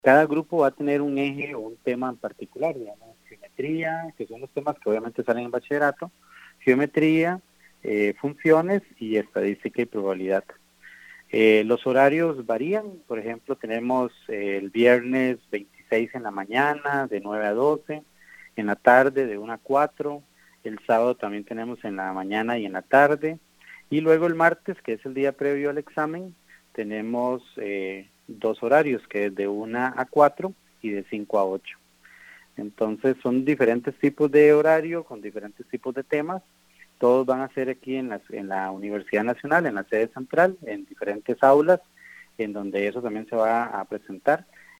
Cada grupo va a tener un eje o un tema en particular, digamos, geometría, que son los temas que obviamente salen en bachillerato, geometría, funciones y estadística y probabilidad. Los horarios varían, por ejemplo, tenemos el viernes 26 en la mañana de 9 a 12, en la tarde de 1 a 4, el sábado también tenemos en la mañana y en la tarde, y luego el martes, que es el día previo al examen, tenemos 2 horarios, que es de 1 a 4 y de 5 a 8. Entonces son diferentes tipos de horario con diferentes tipos de temas. Todos van a ser aquí en la Universidad Nacional, en la sede central, en diferentes aulas, en donde eso también se va a presentar.